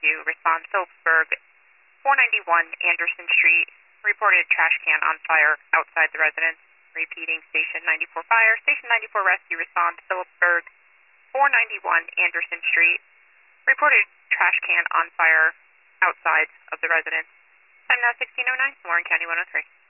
Rescue, respond Phillipsburg, 491 Anderson Street, reported trash can on fire outside the residence. Repeating, Station 94 Fire, Station 94 Rescue, respond Phillipsburg, 491 Anderson Street, reported trash can on fire outside of the residence. Time now 16:09, Warren County 103.